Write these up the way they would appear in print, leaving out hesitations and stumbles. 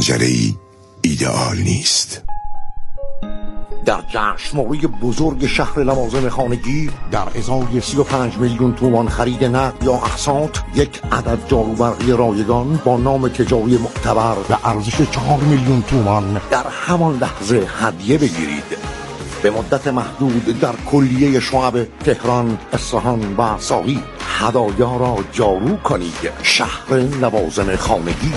عجله‌ای ایدئال نیست. در جشنواره بزرگ شهر لوازم خانگی در ازای 35 میلیون تومان خرید نقد یا اقساط، یک عدد جاروبرقی رایگان با نام تجاری معتبر به ارزش 4 میلیون تومان در همان لحظه هدیه بگیرید. به مدت محدود در کلیه شعب تهران، اصفهان و ساقی هدایا را جارو کنید. شهر لوازم خانگی.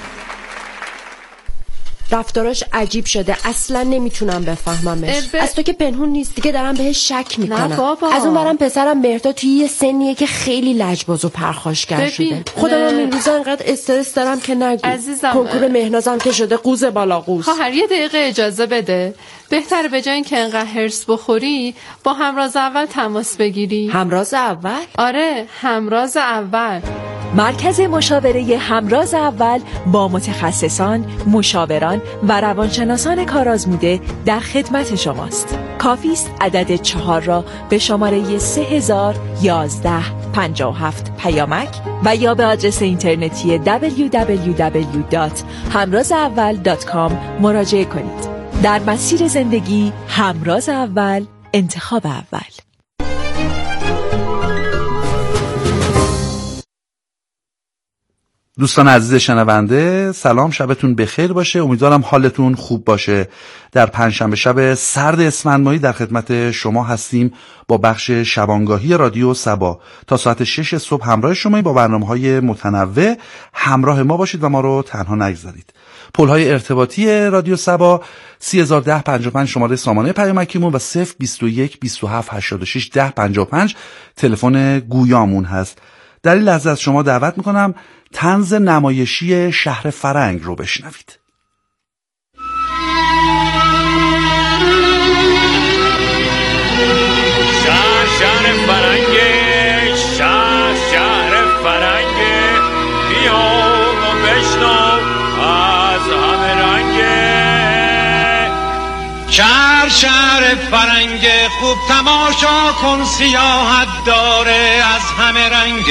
رفتاراش عجیب شده، اصلا نمیتونم بفهممش. از تو که پنهون نیست دیگه، دارم بهش شک میکنم. نه بابا. از اون برم پسرم مهرداد توی یه سنیه که خیلی لجباز و پرخاشگر شده. خودم این روزا انقدر استرس دارم که نگو. عزیزم، کنکور مهنازم که شده قوز بالا قوز. خواهر یه دقیقه اجازه بده. بهتره به جای اینکه انقدر هرس بخوری با همراز اول تماس بگیری. همراز اول؟ آره، همراز اول. مرکز مشاوره همراز اول با متخصصان، مشاوران و روانشناسان کارآزموده در خدمت شماست. کافی است عدد 4 را به شماره 301157 پیامک و یا به آدرس اینترنتی www.hamrazaawal.com مراجعه کنید. در مسیر زندگی همراز اول، انتخاب اول. دوستان عزیز شنونده، سلام، شبتون بخیر باشه. امیدوارم حالتون خوب باشه. در پنجشنبه شب سرد اسفند ماهی در خدمت شما هستیم با بخش شبانگاهی رادیو صبا. تا ساعت 6 صبح همراه شما با برنامه‌های متنوع. همراه ما باشید و ما رو تنها نگذارید. پل‌های ارتباطی رادیو صبا 301055 شماره سامانه پیامکیمون و 021 27 86 1055 تلفن گویامون هست. در این لحظه از شما دعوت میکنم طنز نمایشی شهر فرنگ رو بشنوید. شهر فرنگ، شهر فرنگ، بیا و بشنو از همه رنگ. شهر فرنگ، خوب تماشا کن، سیاحت داره از همه رنگ.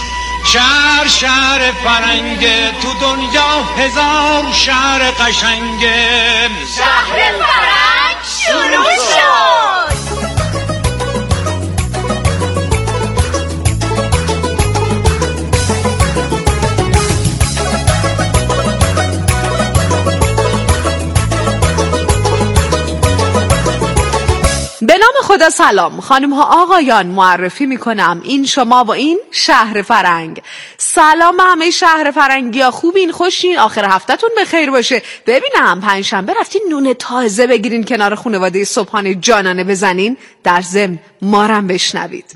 شهر فرنگ، تو دنیا هزار شهر قشنگ. شهر فرنگ شروع شد. به نام خدا سلام خانم ها آقایان، معرفی میکنم این شما و این شهر فرنگ. سلام همه شهر فرنگی ها، خوبین، خوشین، آخر هفتهتون بخیر باشه. ببینم پنجشنبه رفتین نون تازه بگیرین کنار خانواده صبحانه جانانه بزنین، در ضمن مارم بشنوید.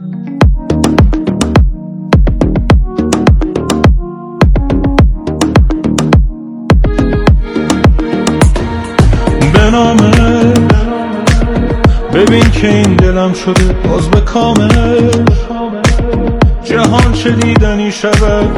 به نام ببین که این دلم شده باز به کامل، جهان چه دیدنی شود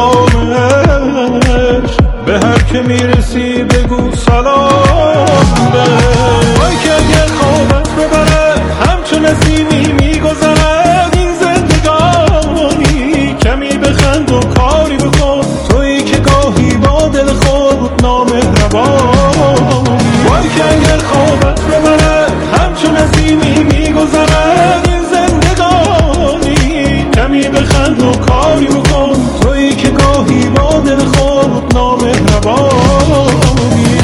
زبانش، به هر که میرسی بگو سلام بهش. وای که اگر خوابت ببره همچون نسیمی میگذرد این زندگانی، کمی بخند و کاری بکن تویی که گاهی با دل خود نامهربانی. وای که اگر خوابت ببره همچون نسیمی میگذرد این زندگانی، کمی بخند و کاری بکن تویی که گاهی با دل خود نامهربانی.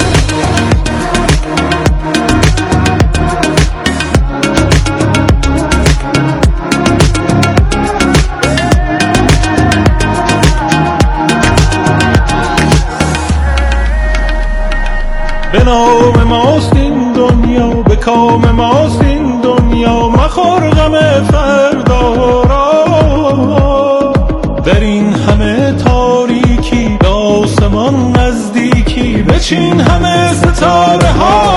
به نام ماست این دنیا، به کام ماست این دنیا، مخور غم فردا را. در این همه تاریکی به آسمان نزدیکی، بچین همه ستاره ها.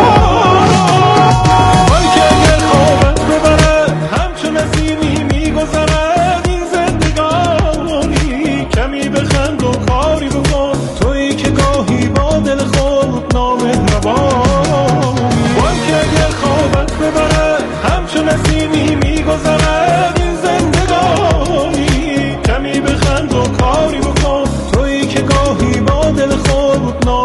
وای که اگر خوابت ببره همچون نسیمی میگذرد این زندگانی، کمی بخند و کاری بکن تویی که گاهی با دل خود نامهربانی. وای که اگر خوابت ببره همچون نسیمی میگذرد این زندگانی، کمی بخند و کاری بکن تویی که گاهی با دل خود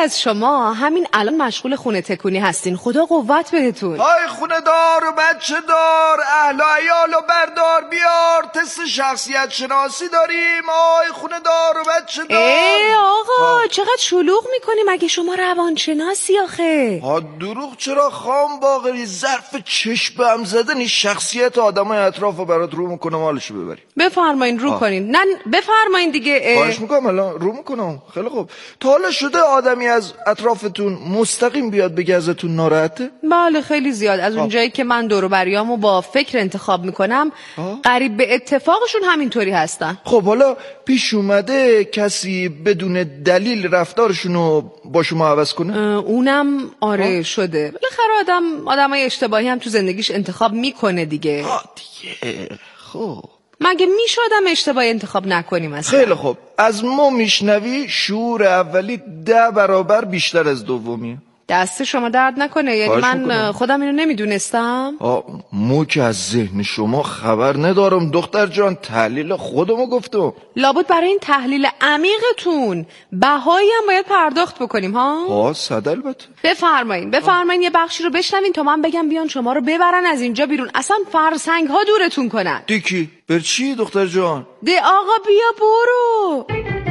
از شما همین الان مشغول خونه تکونی هستین. خدا قوت بهتون. های خونه دار و بچه دار، اهل و عیال و بردار بیار، تست شخصیت شناسی داریم. های خونه دار و بچه دار. ای آقا چقدر شلوغ میکنی، مگه شما روانشناسی آخه؟ دروغ چرا خام باقری، ظرف چشم هم زدن شخصیت آدمای اطراف رو برات رو میکنم، حالشو ببری. بفرمایین رو کنین. نه بفرمایین دیگه. خواهش میکنم الان رو میکنم. خیلی خوب. تا حالا شده آدمی از اطرافتون مستقیم بیاد بگه ازتون ناراحته؟ بله خیلی زیاد. از اونجایی که من دور و بریامو با فکر انتخاب میکنم قریب به اتفاقشون همینطوری هستن. خب حالا پیش اومده کسی بدون دلیل رفتارشونو با شما عوض کنه؟ اونم آره شده. بالاخره آدمای اشتباهی هم تو زندگیش انتخاب میکنه دیگه. دیگه خب مگه میشه آدم اشتباهی انتخاب نکنیم اصلا؟ خیلی خوب. از ما میشنوی شعور اولی 10 برابر بیشتر از دومی. دست شما درد نکنه. یعنی من خودم اینو نمیدونستم. مو که از ذهن شما خبر ندارم دختر جان، تحلیل خودمو گفتم. لابد برای این تحلیل عمیقتون بهایی هم باید پرداخت بکنیم ها؟ صد البته. بفرمایین یه بخشی رو بشنوین تا من بگم بیان شما رو ببرن از اینجا بیرون، اصلا فرسنگ ها دورتون کنن. دیکی بر چی دختر جان؟ ده آقا بیا برو.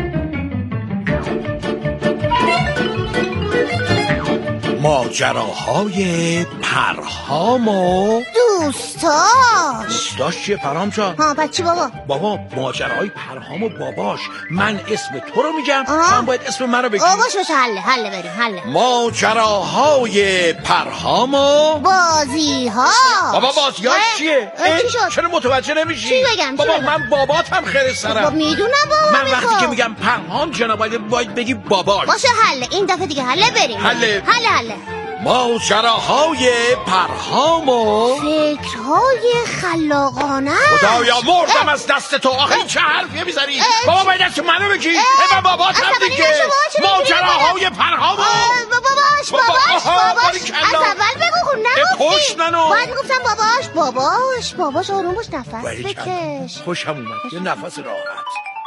ماجراهای پرهام و دوستاش چیه پرهام جان؟ بچه بابا ماجراهای پرهام و باباش. من اسم تو رو میگم، من باید اسم من رو بگی. باش حله بریم. ماجراهای پرهام و بازی ها. بابا بازی ها چیه؟ چرا متوجه نمیشی؟ چی بگم؟ بابا من باباتم خیر سرم. بابا میدونم بابا. من وقتی که میگم پرهام جان باید بگی باباش. باشه حله، این دفعه دیگه حله بریم. حله ماجراهای پرهام و فکرهای خلاقانه. خدایا مردم از دست تو. آخه این چه حرفیه میزنی؟ بابا باید دست منو بگی. من باباتم دیگه. ماجراهای پرهام و باباش از اول بگو خون نگفتی. باید میگفتم باباش آروم باش، نفس بکش. خوشم اومد یه نفس راحت.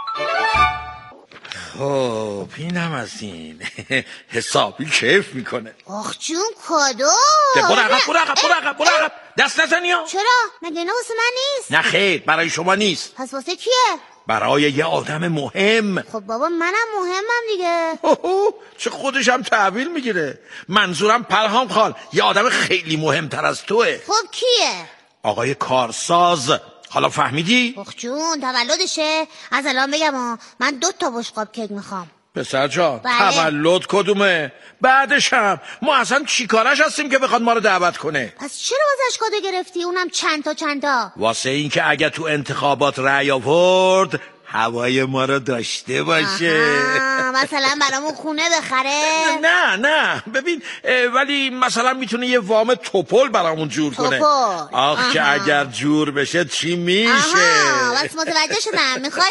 خب اینم از این حسابی کیف میکنه. آخ جون کادو. برو عقب دست نزنی ها. چرا؟ مگه اینا واسه من نیست؟ نه خیر برای شما نیست. پس واسه کیه؟ برای یه آدم مهم. خب بابا منم مهمم دیگه. چه خودشم تحویل میگیره. منظورم پرهام خال یه آدم خیلی مهمتر از توه. خب کیه؟ آقای کارساز. حالا فهمیدی؟ اخ جون تولدشه. از الان بگم من 2 تا بشقاب کیک میخوام. پسر جان تولد کدومه؟ بعدش هم ما اصلا چی کارش هستیم که بخواد ما رو دعوت کنه؟ پس چرا ازش کادو گرفتی؟ اونم چند تا؟ واسه این که اگه تو انتخابات رأی آورد هوای ما رو داشته باشه. مثلا برامون خونه بخره؟ نه ببین ولی مثلا میتونه یه وام توپل برامون جور کنه. آخ که اگر جور بشه چی میشه؟ بس متوجه شدم. میخوای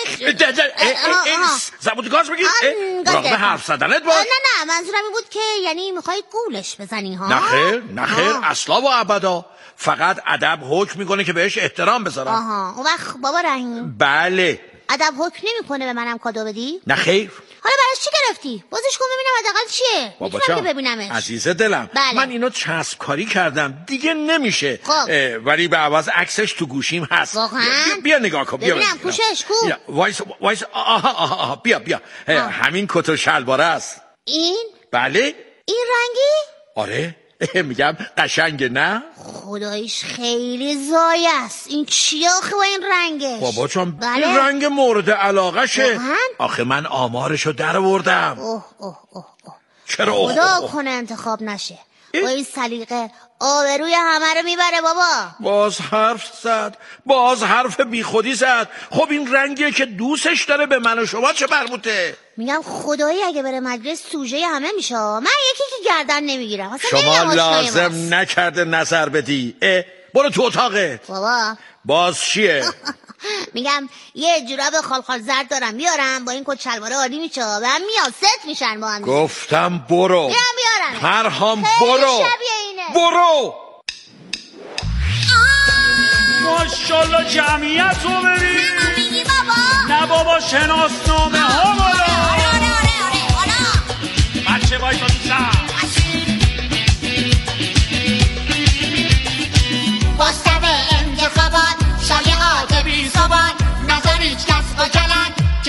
زبون گاز بگیر. راقب حرف زدنت باش. نه منظورم این بود که یعنی میخوای گولش بزنی ها؟ نه خیر اصلا و ابدا. فقط ادب حکم میکنه که بهش احترام بذارم. اون وقت بابا رحیم بله ادب حکم نمیکنه به منم کادو بدی؟ نه خیر. حالا براش چی گرفتی؟ بازش کن ببینم حداقل چیه. بابا میتونم که ببینمش. عزیز دلم من اینو چسب کاری کردم دیگه نمیشه. ولی به عوض عکسش تو گوشیم هست. واقعا؟ بیا نگاه کن. ببینم کوشش کو. وایس بیا همین کت و شلواره است. این؟ بله. این رنگی؟ آره میگم قشنگه نه؟ خداییش خیلی زایه است. این چیه آخه با این رنگش؟ بابا چون این رنگ مورد علاقه شه. آخه من آمارشو در آوردم. چرا خدا کنه انتخاب نشه. با این سلیقه آبروی همه رو میبره بابا. باز حرف زد. باز حرف بی خودی زد. خب این رنگیه که دوستش داره، به من و شما چه مربوطه؟ میگم خدایی اگه بره مجلس سوژه همه میشه. من یکی که گردن نمیگیرم. شما لازم نکرده نظر بدی. برو تو اتاقت. بابا باز چیه؟ میگم یه جوراب خالخال زرد دارم بیارم با این کت شلواره عالی میشه. و هم میاد ست میشن با هم. گفتم برو. بیارم پرهام برو. برو. ماشالله جمعیت رو ببین. نه بابا شناسنامه ها بالا. بچه باید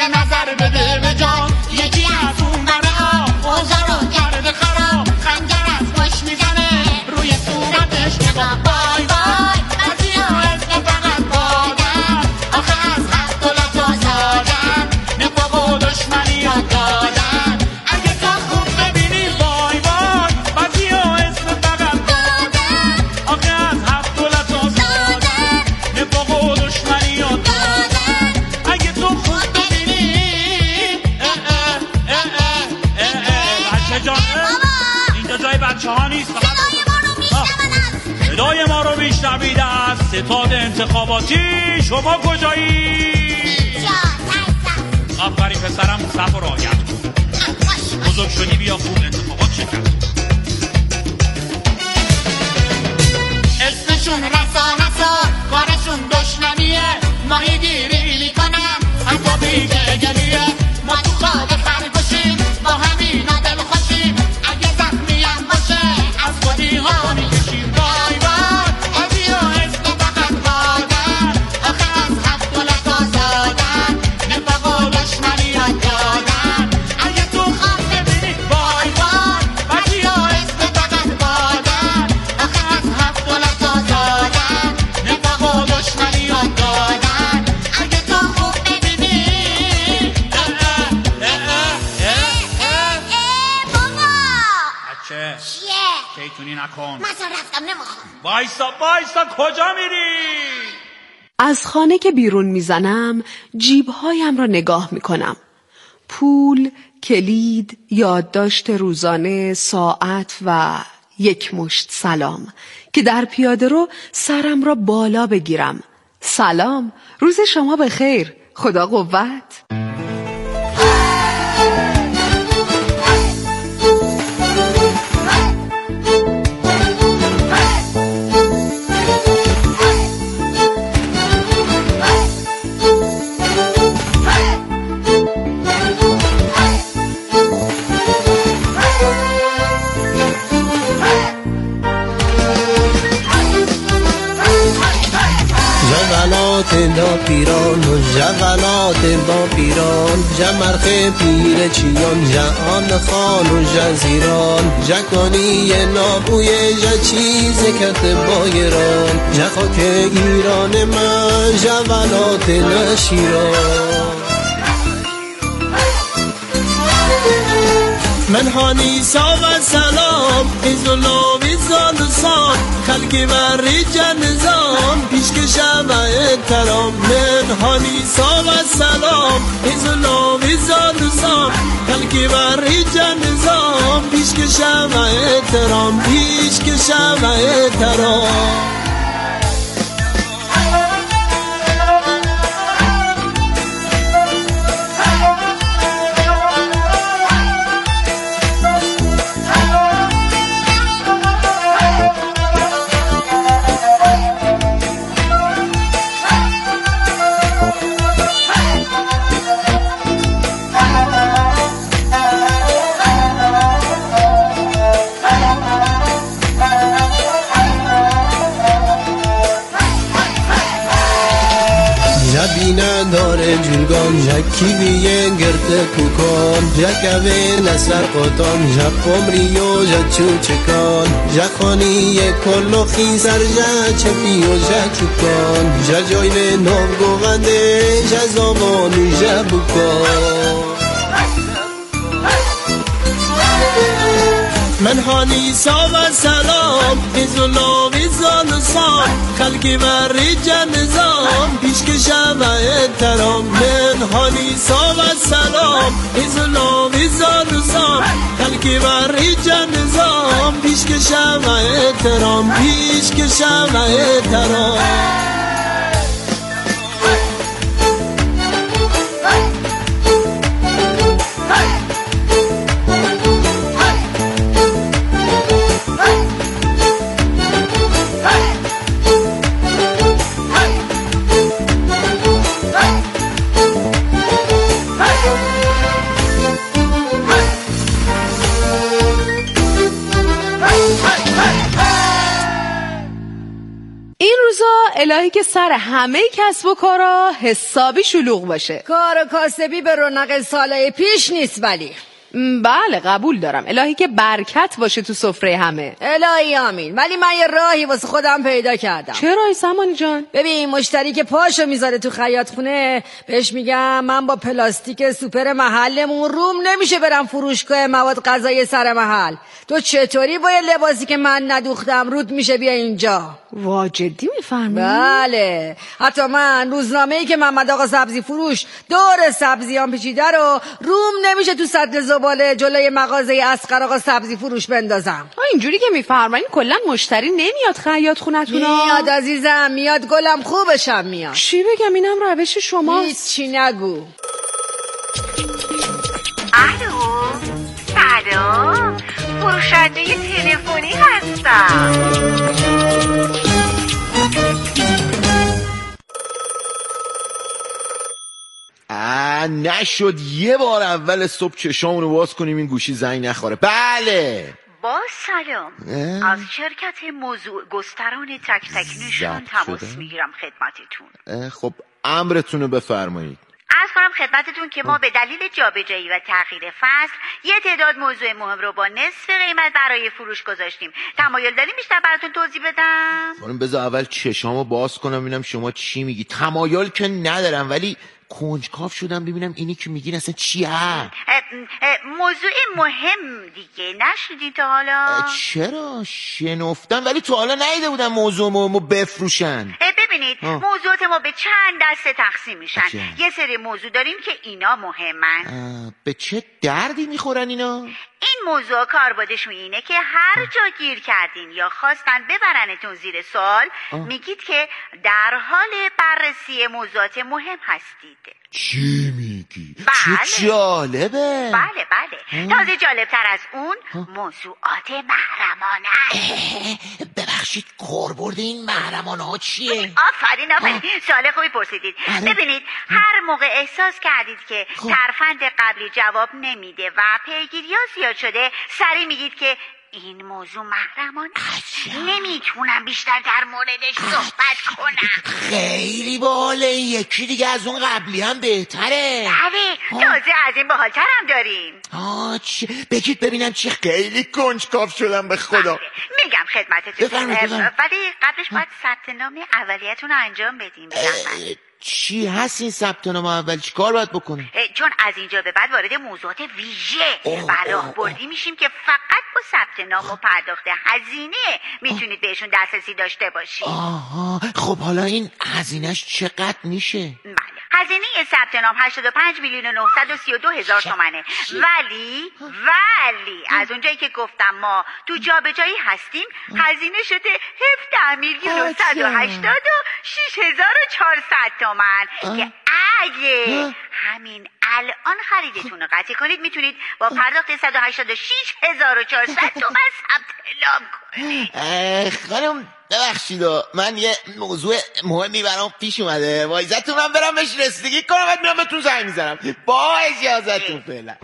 یه نظر بده به جان یکی از اون برا اوزا رو کرده خراب خنجر از پشت میزنه روی صورتش نگاه بای بای بعضی ها اسم فقط بادن آخه از حق دلت آزادن نفاق و دشمنی ها دادن اگه تا خوب ببینی وای وای بعضی ها اسم فقط بادن آخه از حق دلت آزادن نفاق و دشمنی ها دادن اگه تو خوب ببینی بچه جان اینجا جای بچه ها نیست صدای ما رو میشنوید از ستاد انتخاباتی شما کجایی؟ آفرین پسرم صف و رعایت کن بزرگ شدی بیا خوب انتخابات شرکت اسمشون رسانسا کارشون دشمنیه ماهی گیری میکنن حتی بیگه گلیه ما تو خواب خرگوشیم با همینا دل خوشیم اگه زخمی هم باشه از خودی ها میکشیم وای وای آبی و اسم فقط بادن آخه از حق دلت آزادن نفاق و دشمنی ها دادن اگه تو خواب ببینی وای وای آبی و اسم فقط بادن آخه از حق دلت آزادن نفاق و دشمنی ها دادن اگه تو خوب ببینی بابا بچه شیطونی نکن من رفتم نمیخوام وایسا کجا میری؟ از خانه که بیرون میزنم جیبهایم را نگاه میکنم. پول، کلید، یادداشت روزانه، ساعت و یک مشت سلام که در پیاده رو سرم را بالا بگیرم. سلام، روز شما بخیر، خدا قوت. دا پیران و جوانات با پیران جمرخ پیر چیان جهان خان و جزیران جکانی نابوی جا چیز کت بایران جخاک ایران من جوانات نشیران من هانی ساو سلام ایزولا ویزان سام خلقی و ریجن نظام پیشکشم و احترام من هانی ساو سلام ایزولا ویزان سام خلقی و ریجن نظام پیشکشم و احترام پیشکشم و احترام نداره جلگان جکی بیه گرد کوکان جکوه نسر قطان جک عمری و جچو چکان جخانی کلو خیزر جچپی و جچوکان ججاین نام گوغنده جزامانی جبوکان من هانی ساو سلام ایزولا ویزان سام خلقی و ریجن نظام پیشکشم و احترام من هانی ساو سلام ایزولا ویزان سام خلقی و ریجن نظام پیشکشم و احترام پیشکشم و احترام الهی که سر همه کسب و کارا حسابی شلوغ باشه. کار کاسبی به رونق سالهای پیش نیست ولی. بله قبول دارم. الهی که برکت باشه تو سفره همه. الهی آمین. ولی من یه راهی واسه خودم پیدا کردم. چه راهی سمانی جان؟ ببین مشتری که پاشو میذاره تو خیاط خونه بهش میگم من با پلاستیک سوپر محلمون روم نمیشه برم فروشگاه مواد غذایی سر محل. تو چطوری با یه لباسی که من ندوختم رود میشه بیا اینجا؟ وا جدی میفرمی؟ بله. حتی من روزنامه‌ای که محمد آقا سبزی فروش دور سبزیان پیچیده رو روم نمیشه تو سطل زباله جلوی مغازه اصغر آقا سبزی فروش بندازم. اینجوری که میفرمایین کلا مشتری نمیاد خیاط خونتون؟ میاد عزیزم میاد گلم خوبشم میاد. چی بگم اینم روش شماست. هیچی نگو. الو سلام فروشنده تلفنی هستم. نشد یه بار اول صبح چشامونو باز کنیم این گوشی زنگ نخوره. بله با سلام از شرکت موضوع گستران تک تک نشان تماس میگیرم خدمتتون. خب امرتونو بفرمایید. عرض کنم خدمتتون که ما به دلیل جابجایی و تغییر فصل یه تعداد موضوع مهم رو با نصف قیمت برای فروش گذاشتیم. تمایل داریم بیشتر براتون توضیح بدم؟ خانم بذار اول چشامو باز کنم ببینم شما چی میگی. تمایل که ندارم ولی کنجکاو شدم ببینم اینی که میگین اصلا چیه؟ موضوع مهم دیگه نشنیدی تا حالا؟ چرا؟ شنفتم ولی تا حالا ندیده بودم موضوع مهمو بفروشن. ببینید موضوعات ما به چند دسته تقسیم میشن. یه سری موضوع داریم که اینا مهمن. به چه دردی میخورن اینا؟ این موضوع کاربردشون اینه که هر جا گیر کردین یا خواستن ببرنتون زیر سوال میگید که در حال بررسی موضوعات مهم هستید. چی میگی؟ بله. چه جالبه. بله تازه جالبتر از اون موضوعات محرمانه. ببخشید کاربرد این محرمانه ها چیه؟ آفرین سوال خوبی پرسیدید. ببینید هر موقع احساس کردید که ترفند قبلی جواب نمیده و پیگیری ها زیاد شده سریع میگید که این موضوع محرمانه نمیتونم بیشتر در موردش صحبت کنم. خیلی باحاله. یکی دیگه از اون قبلی هم بهتره. بله تازه از این باحالتر هم داریم. بگید ببینم چی. خیلی کنجکاو شدم به خدا. میگم خدمتتون ولی قبلش باید ثبت نام اولیتون رو انجام بدیم. چی هست این ثبت نام اول؟ چی کار باید بکنه؟ چون از اینجا به بعد وارد موضوعات ویژه و راهبردی میشیم که فقط با ثبت نام و پرداخت هزینه میتونید بهشون دسترسی داشته باشید. خب حالا این هزینهش چقدر میشه؟ بله هزینه ثبت نام 85,932,000 تومنه. ولی از اونجایی که گفتم ما تو جابجایی هستیم هزینه شده 17,186,400 تومن که اگه همین الان خریدتون رو قطع کنید میتونید با پرداخت 186,400 تومن ثبت نام کنید. خانم ببخشید من یه موضوع مهمی برام پیش اومده. با اجازهتون من برم بهش رسیدگی کنم بعد میام بهتون زنگ میزنم. با اجازهتون فعلا.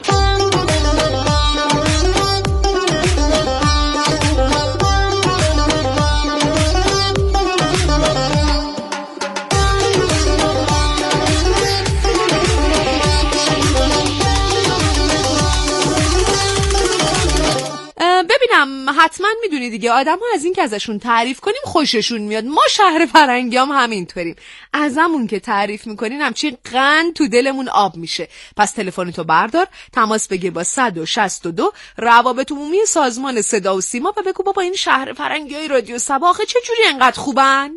ببینم حتما میدونی دیگه آدم ها از این که ازشون تعریف کنیم خوششون میاد. ما شهر فرنگی هم همینطوریم. ازمون که تعریف میکنین همچین قند تو دلمون آب میشه. پس تلفنتو بردار تماس بگیر با 162 روابط عمومی سازمان صدا و سیما و بگو بابا این شهر فرنگی های رادیو صبا آخه چه جوری انقدر خوبن؟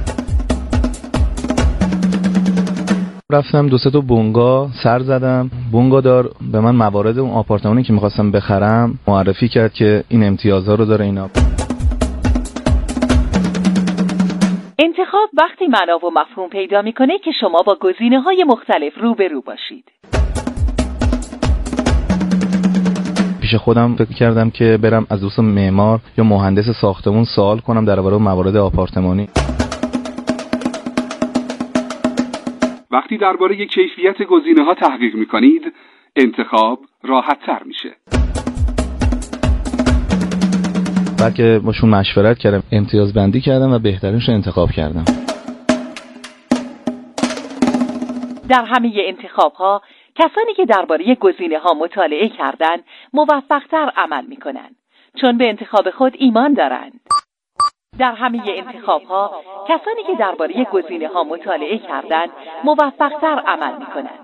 رفتم 2-3 تا بونگا سر زدم. بونگادار به من موارد اون آپارتمانی که میخواستم بخرم معرفی کرد که این امتیازها رو داره. اینا انتخاب وقتی معنا و مفهوم پیدا میکنه که شما با گزینه‌های مختلف روبرو باشید. پیش خودم فکر کردم که برم از دوست معمار یا مهندس ساختمون سوال کنم درباره موارد آپارتمانی. وقتی درباره کیفیت گزینه‌ها تحقیق می‌کنید، انتخاب راحت‌تر میشه. بعد که باشون مشورت کردم، امتیاز بندی کردم و بهترینش رو انتخاب کردم. در همه انتخاب‌ها کسانی که درباره گزینه‌ها مطالعه کردند موفق‌تر عمل می‌کنند چون به انتخاب خود ایمان دارند. در همه انتخاب‌ها کسانی که درباره گزینه‌ها مطالعه کردند موفق‌تر عمل می‌کنند.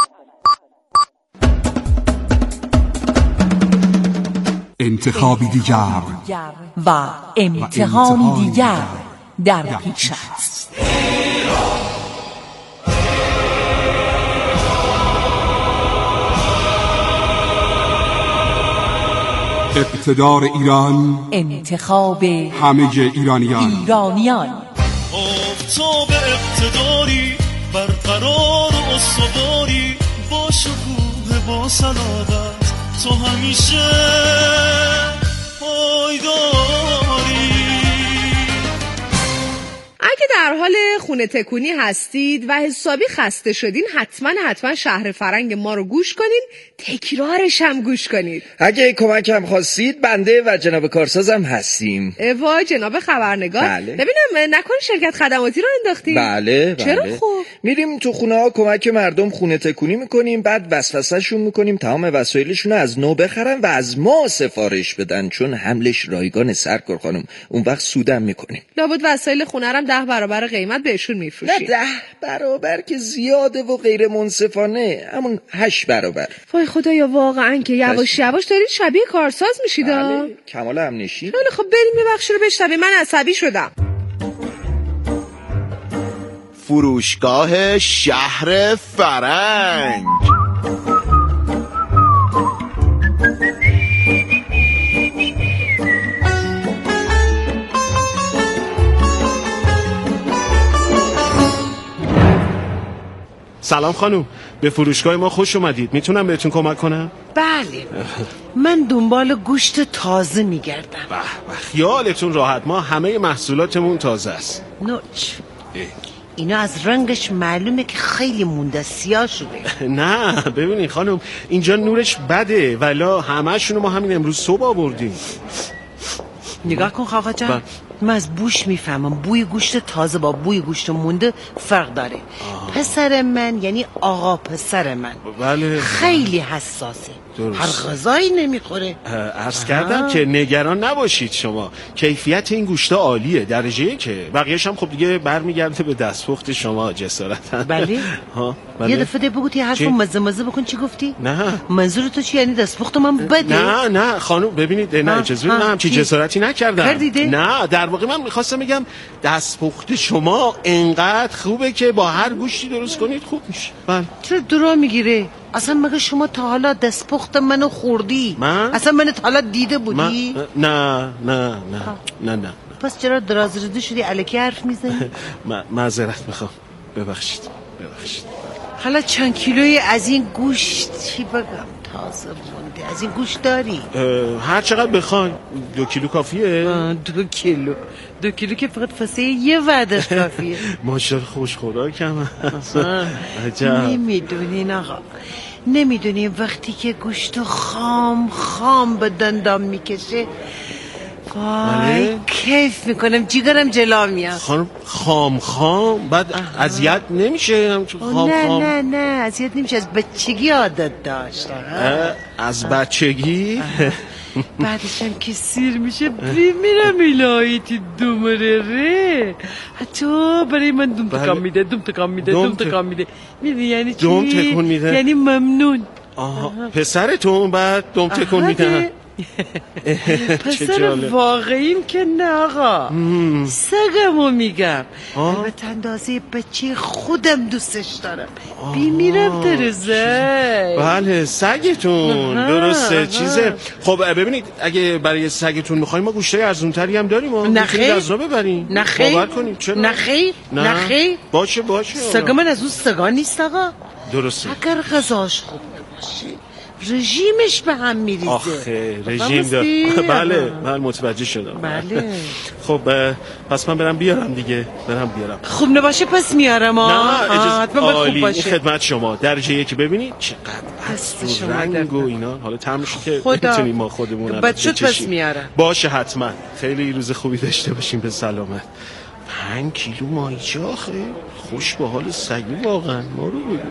انتخابی دیگر و امتحانی دیگر در پیش است. اقتدار ایران، انتخاب همه ایرانیان. آفتاب اقتداری برقرار و استواری، با شکوه با صلابت تو همیشه پایداری. اگه در حال خونه تکونی هستید و حسابی خسته شدین حتما شهر فرنگ ما رو گوش کنین، تکرارش هم گوش کنید. اگه کمکم خواستید بنده و جناب کارسازم هستیم. وای جناب خبرنگار. بله. ببینم نکنه شرکت خدماتی رو انداختین؟ بله. چرا خوب؟ میریم تو خونه ها کمک مردم خونه تکونی میکنیم، بعد وسوسه شون میکنیم تمام وسایلشون رو از نو بخرن و از ما سفارش بدن، چون حملش رایگان سرکار خانم. اون وقت سودم میکنیم. لابد وسایل خونه رو 10 برابر قیمت بهشون میفروشید. نه 10 برابر که زیاده و غیر منصفانه، همون 8 برابر. وای خدایا واقعا که یواش دارید شبیه کارساز میشید. بله. کمال امنشی. خیلی خب بریم یه بخشی رو بشنویم، من عصبی شدم. فروشگاه شهر فرنگ. سلام خانوم، به فروشگاه ما خوش اومدید. میتونم بهتون کمک کنم؟ بله، من دنبال گوشت تازه میگردم. به خیالتون راحت، ما همه محصولاتمون تازه است. نوچ اینا از رنگش معلومه که خیلی مونده، سیاه شده. نه ببینید خانم، اینجا نورش بده، ولی همه‌شونو ما همین امروز صبح آوردیم. نگاه کن خواهر جان، من از بوش میفهمم بوی گوشت تازه با بوی گوشت مونده فرق داره. پسر من یعنی آقا پسر من بله خیلی حساسه، درست. هر غذایی نمیخوره. عرض کردم که نگران نباشید شما، کیفیت این گوشت عالیه، درجه که بقیه‌اش هم خب دیگه برمیگرده به دستپخت شما جسارتا. بله. بله. یه دفعه بگو تی حرفو مزه بکن. چی گفتی؟ نه منظور تو چی؟ یعنی دستپخت من بده؟ نه خانم ببینید، نه اجازه بدید، من همچین جسارتی نکردم. کردیده؟ نه در واقع من میخواستم بگم دستپخت شما انقدر خوبه که با هر گوشتی درست کنید خوب میشه. بله. چرا درا میگیره؟ اصلا مگه شما تا حالا دستپخت منو خوردی؟ من؟ اصلا منو تا حالا دیده بودی؟ نه. پس چرا درازرده شدی الکی حرف میزنی؟ معذرت میخوام، ببخشید. حالا چند کیلویی از این گوشت چی بگم تازه مونده از این گوشت داری؟ هر چقدر بخواین. 2 کیلو کافیه؟ 2 کیلو که فقط فاسه یه وعده کافیه. ماشاءالله خوش خوراکم. عجب. نمیدونین آقا، نمیدونین وقتی که گوشت خام به دندان میکشه وای کیف میکنم، جیگرم جلا میاد. خانم خام بعد اذیت نمیشه؟ خام نه اذیت نمیشه، از بچگی عادت داشت. از بچگی؟ بعدش هم که سیر میشه میرم الهیتی دومره، حتی برای من دوم تکام میده. میدونی یعنی چی؟ دوم تکون میده یعنی ممنون. پسرتون بعد دوم تکون میده؟ پسر واقعیم که نه آقا، سگمو میگم. البته اندازه بچه خودم دوستش دارم. میرم درزه. بله سگتون درسته چیزه. خب ببینید اگه برای سگتون میخوایم ما گوشتای ارزونتری هم داریم. نخیر از راه ببریم. نخیر نخیر باشه سگ من از اون سگا نیست آقا. درسته. اگر غذاش خوب نباشه رژیمش به هم میریزه. آخه رژیم دار. بله من متوجه شدم. بله. خب پس من برم بیارم دیگه. خوب نباشه پس میارم. حتما خوب باشه. خدمت شما درجه 1 ببینید چقدر از رنگ و اینا. حالا طعمش که میتونیم ما خودمون بد شد پس میارم. باشه حتما. خیلی روز خوبی داشته باشیم به سلامت. 5 کیلو ماهیچه آخه خوش به حال سگی واقعا. ما رو بگو.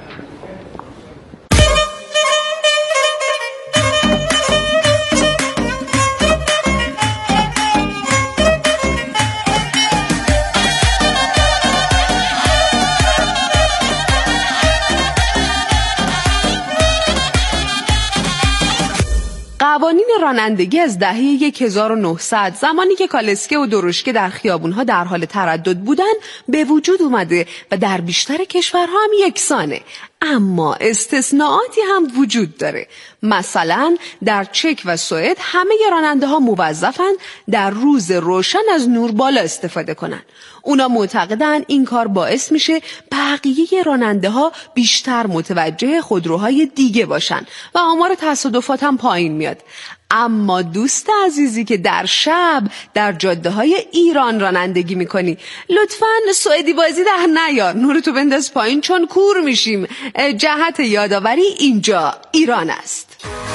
قوانین رانندگی از دهه 1900 زمانی که کالسکه و درشکه در خیابونها در حال تردد بودن به وجود اومده و در بیشتر کشورها هم یکسانه، اما استثناءاتی هم وجود داره. مثلا در چک و سوئد همه راننده ها موظفن در روز روشن از نور بالا استفاده کنن. اونا معتقدن این کار باعث میشه بقیه راننده ها بیشتر متوجه خودروهای دیگه باشن و آمار تصادفات هم پایین میاد. اما دوست عزیزی که در شب در جاده های ایران رانندگی میکنی، لطفاً سوئدی بازی در نیار، نورتو بنداز پایین چون کور میشیم. جهت یادآوری اینجا ایران است.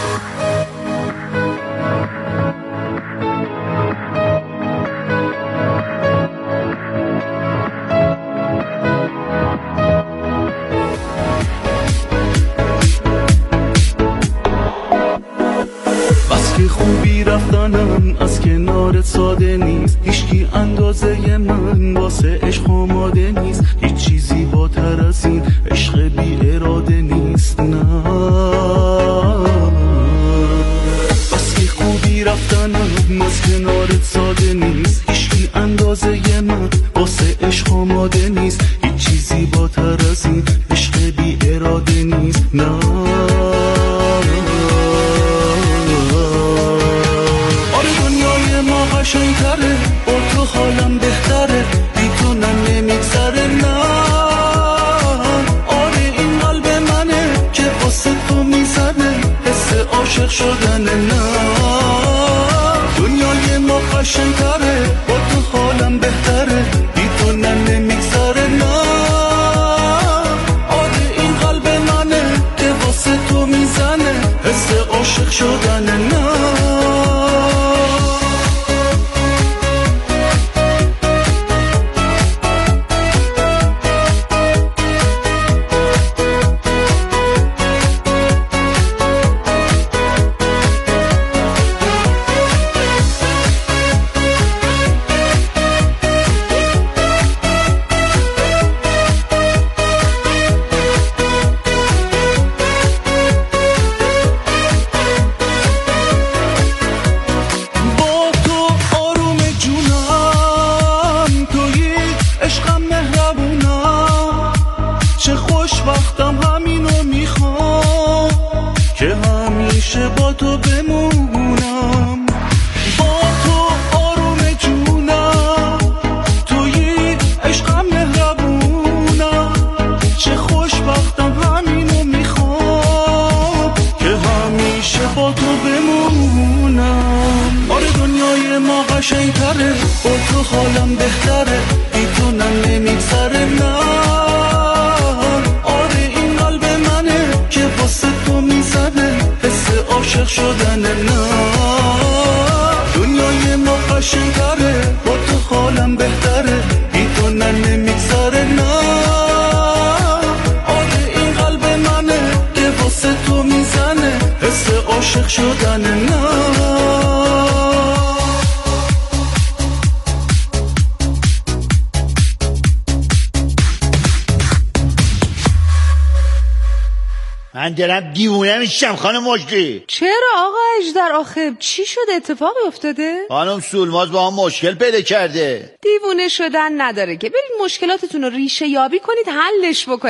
خوبی رفتنم از کنارت ساده نیست، هیچکی اندازه من واسه عشق آماده نیست، هیچ چیزی بالاتر از این عشق بی اراده نیست. نه بس که خوبی رفتنم از کنارت ساده نیست، هیچکی اندازه من واسه عشق آماده نیست، هیچ چیزی بالاتر از این عشق بی اراده نیست. نه قشنگ‌تره، با تو حالم بهتره، بی تو نمیگذره. نه آره این قلب منه که واسه تو میزنه، حس عاشق شدنه. نه دنیای ما قشنگ‌تره، با تو حالم بهتره، بی تو نمیگذره. نه آره این قلب منه که واسه تو میزنه، حس عاشق شدنه. نه من دارم دیوونه میشم خانم مجری. چرا آقا اژدر آخه چی شده؟ اتفاقی افتاده؟ خانم سولماز با هم مشکل پیدا کرده. دیوونه شدن نداره که، برید مشکلاتتون رو ریشه یابی کنید، حلش بکنید.